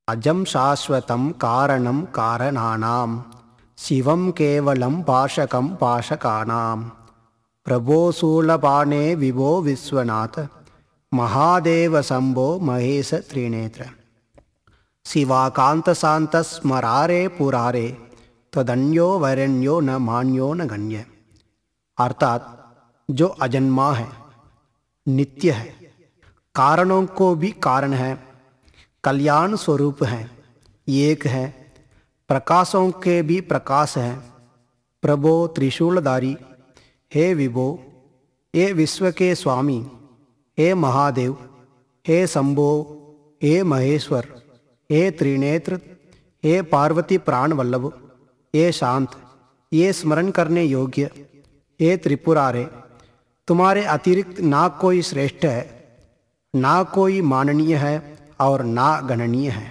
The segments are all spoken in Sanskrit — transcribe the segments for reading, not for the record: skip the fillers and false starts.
अजं शाश्वतं कारणं कारणानां शिवं केवलं पाशकं पाशकानां प्रभो शूलपाणे विभो विश्वनाथ महादेव शम्भो महेश त्रिनेत्र शिवाकांत स्मरारे पुरारे तदन्यो वरेण्यो न मान्यो न गण्य। अर्थात जो अजन्मा है, नित्य है, कारणों को भी कारण है, कल्याण स्वरूप है, एक है, प्रकाशों के भी प्रकाश है, प्रभो त्रिशूलधारी, हे विभो, हे विश्व के स्वामी, हे महादेव, हे शंभो, हे महेश्वर, हे त्रिनेत्र, हे पार्वती प्राण वल्लभ, हे शांत, ये स्मरण करने योग्य, हे त्रिपुरारे, तुम्हारे अतिरिक्त ना कोई श्रेष्ठ है, ना कोई माननीय है और ना गणनीय है।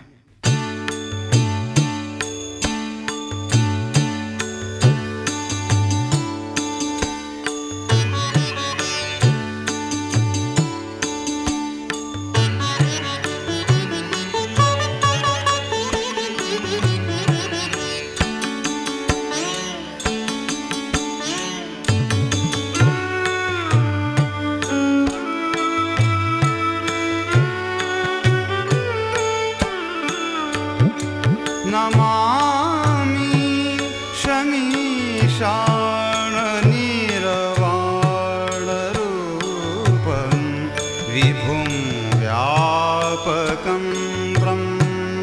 नमामि शमीशाननिर्वाणरूपं विभुं व्यापकं ब्रह्म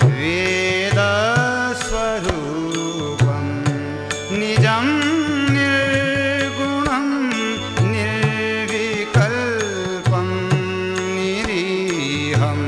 वेदस्वरूपं निजं निर्गुणं निर्विकल्पं निरीहम्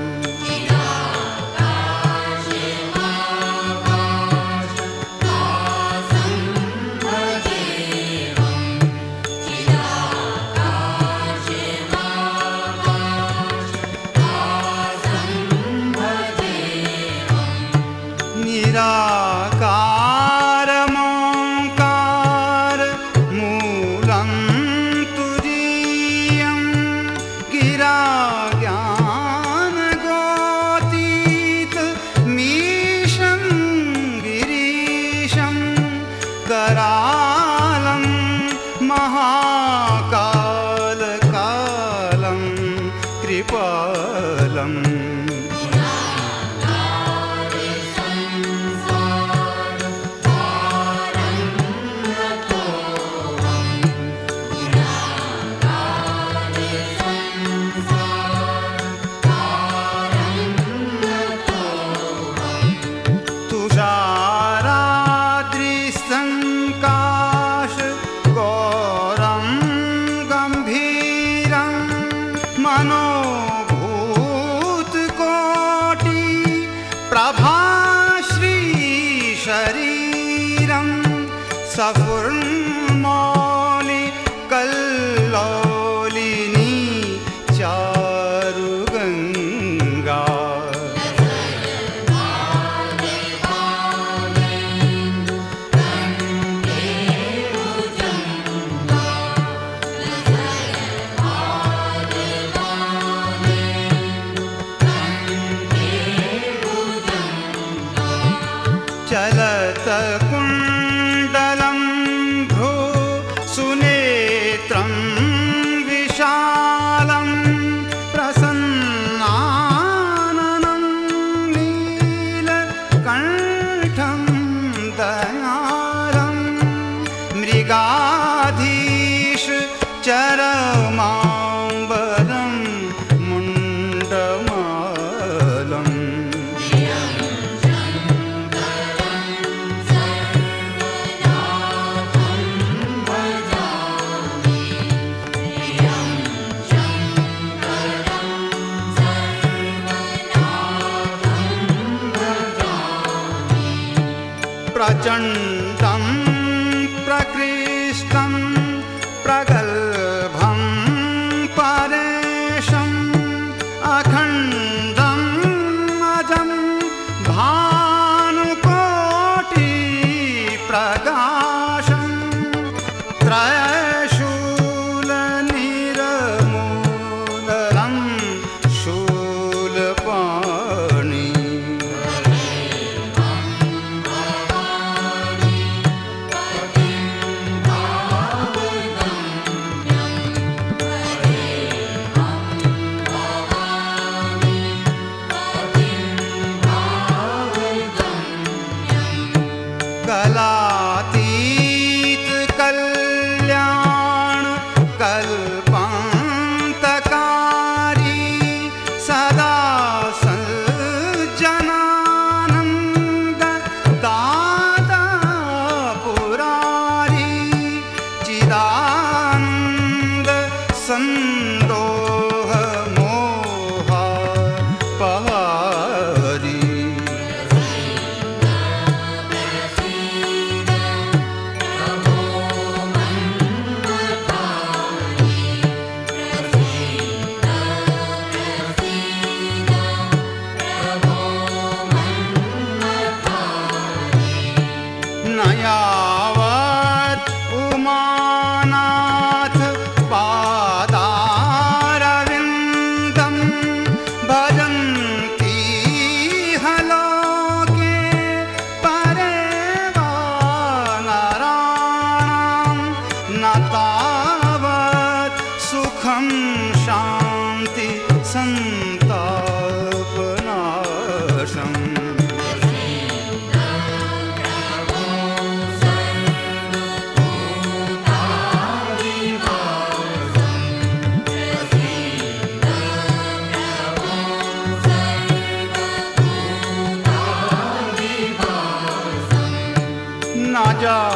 निराकारमोङ्कार मूलं तुरीयं गिराज्ञानगोतीत मीशं गिरीशं करालं महाकालकालं कृपालम् तुषाराद्रिसङ्काश गौरं गम्भीरं मनोभूतकोटि प्रभाश्रीशरीरं सफुर्मौलि कल्लोलिनी चारुगङ्गा चलतकुण्डलं भ्रू सुनेत्रं विशालं प्रसन्नाननं नीलकण्ठं दयालं मृगाधीश चरमाम्बरं मुण्डमालम् प्रचण्डं प्रकृष्टं प्रगल्भं परेशम् अखण्डं अजं भानुकोटि प्रकाशं त्रयशूलनिर्मूलनं शूलपाणि राजा